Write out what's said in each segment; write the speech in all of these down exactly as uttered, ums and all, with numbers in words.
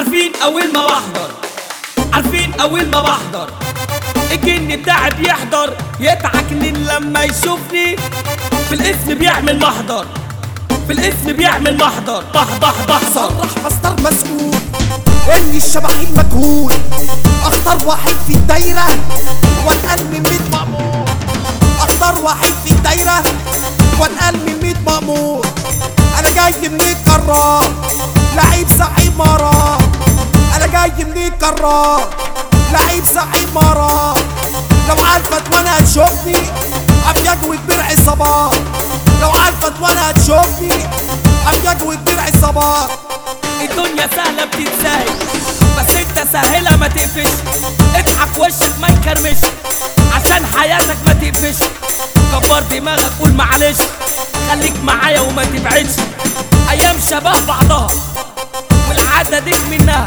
عارفين اول ما بحضر عارفين اول ما بحضر الجن بتاعي بيحضر يتعكنن لما يشوفني في الاسم بيعمل محضر في الاسم بيعمل محضر بح بح بحصر صرح مسطر مسؤول اني الشبحين مجهول اختار واحد في الدايرة واتقل من ميت مأمور اختار واحد في الدايرة واتقل من ميت مأمور انا جاي من الكرار لعيب صعيب مرار انا جاي من الكرار لعيب صعيب مرار لو عارفت وانا هتشوفني ابيض وكبير عصابات لو عارفت وانا هتشوفني ابيض وكبير عصابات الدنيا سهلة بتتسهل بس انت سهلها ما تقفش اضحك وشك ما يكرمش عشان حياتك ما تقفش كبر دماغك قول معلش خليك معايا وما تبعدش ايام شبه بعضها والعادة ديك منها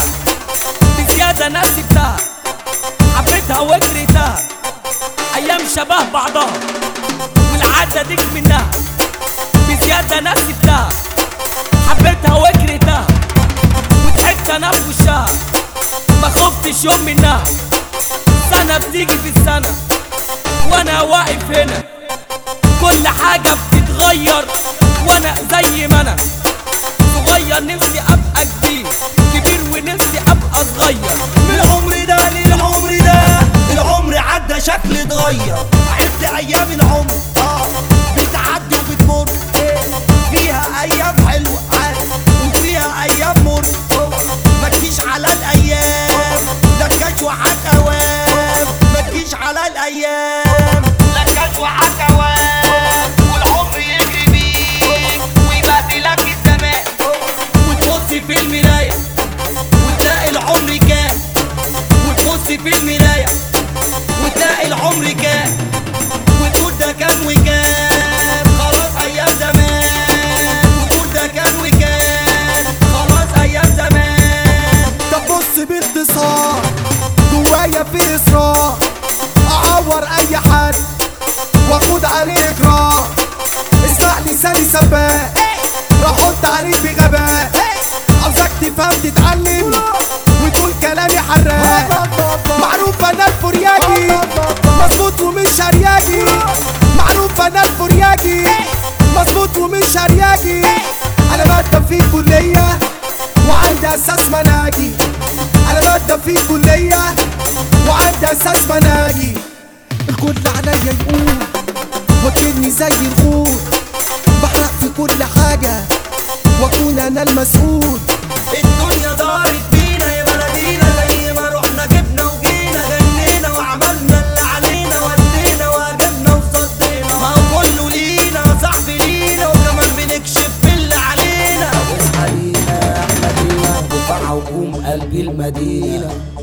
بزيادة ناس سبتها حبيتها وكرهتها ايام شبه بعضها والعادة ديك منها بزيادة ناس سبتها حبيتها وكرهتها وضحكت انا في وشها ما خفتش يوم منها سنة بتيجي في السنة وانا واقف هنا كل حاجة بتتغير وانا زي ما انا صغير نفسي ابقى كبير كبير ونفسي ابقى صغير من العمر ده للعمر ده العمر عدى شكل اتغير عدت ايام العمر اه بتعدي وبتمر فيها ايام حلوه وفيها ايام مر ما تجيش على الايام لا تجوع اوام ما تجيش على الايام لا تجوع اوام والعمر يجري بيك ويبهدلك الزمان وتبص في المرايه وتلاقي العمر كام وتبص في المرايه وتلاقي العمر كام وتقول ده كان وكان خلاص ايام زمان وتقول ده كان وكان خلاص ايام زمان. طب بص باختصار جوايا في اصرار اعور اي حد واخد عليه اقرار اسمع لساني سباق راح احط عليك بغباء عاوزك تفهم تتعلم وتقول كلامي حراق معروف انا الفرياجي مظبوط ومش هرياجي معروف انا الفرياجي مظبوط ومش هرياجي انا بقدم في الكلية وعندي اساس مناجي انا بقدم في الكلية وعندي اساس مناجي الكل عليا يقول وكلني زي الغول بحرق في كل حاجة واكون انا المسؤول الدنيا دارت بينا يا بلدينا زي ما رحنا جبنا وجينا غنينا وعملنا اللي علينا ودينا واجبنا وصدينا ما هو كله لينا صاحبي لينا وكمان بنكشف في اللي علينا اصحى لينا احنا لينا دفاع هجوم قلب المدينة